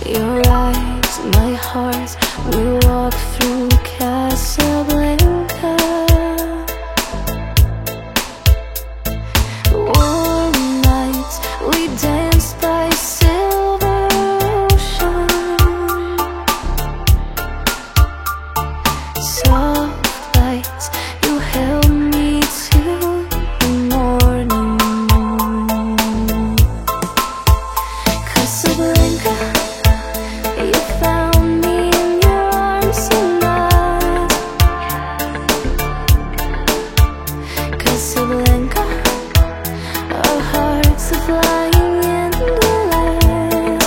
Your eyes, my heart, we walk through Casablanca. Warm nights, we danced by silver ocean. Soft lights, you held me till the morning. Casablanca, you found me in your arms tonight. Casablanca, our hearts are flying in the light.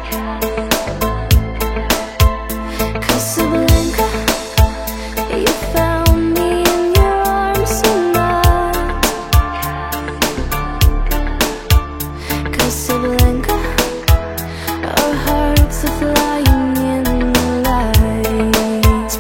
Casablanca, you found me in your arms tonight. Casablanca, our hearts are flying in the light.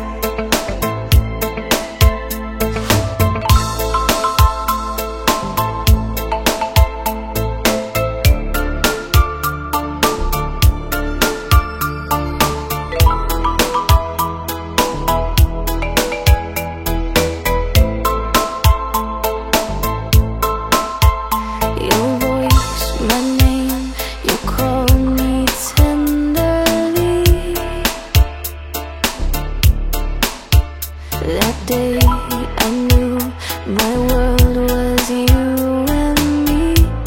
Your voice, my name, you called me tenderly. That day I knew my world was you and me.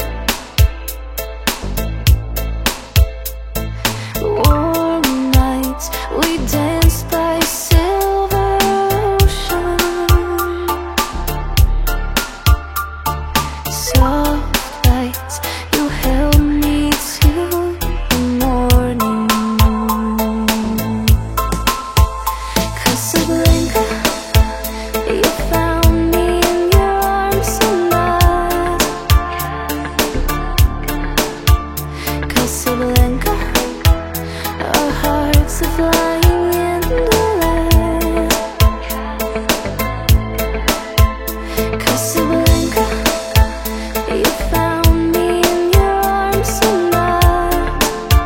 Warm nights, we danced by silver ocean. Soft lights, you held me till the morning. Casablanca, you found me in your arms tonight. Casablanca, our hearts are flying in the light. Casablanca, you found me in your arms tonight.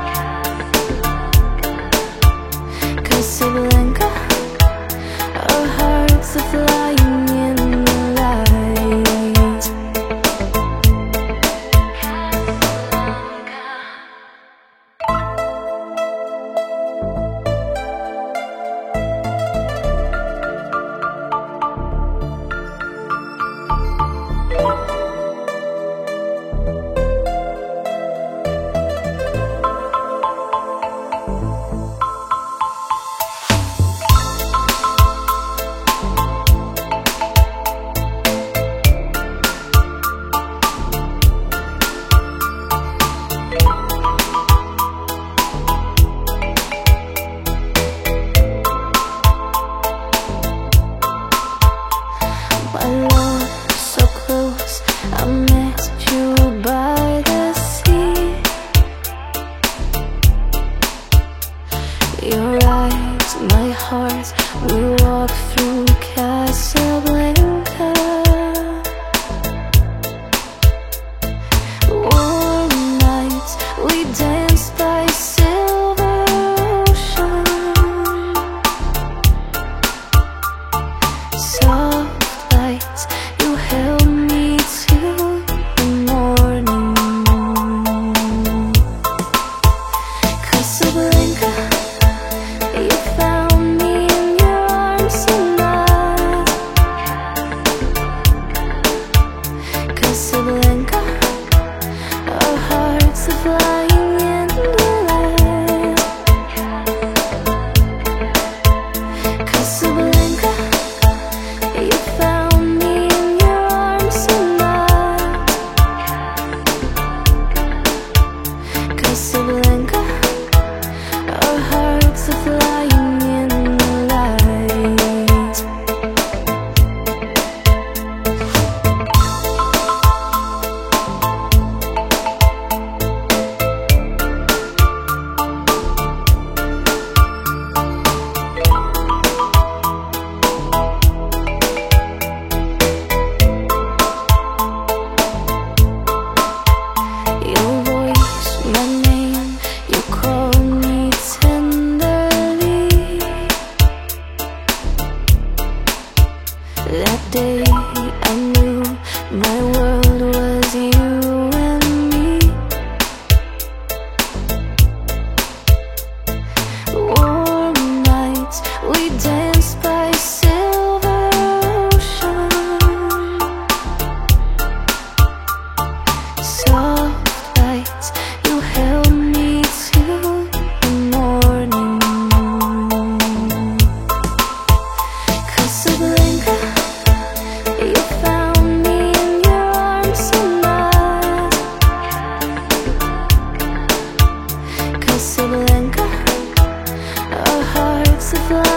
Casablanca, our hearts are flying in the light. Casablanca. Our hearts are flying.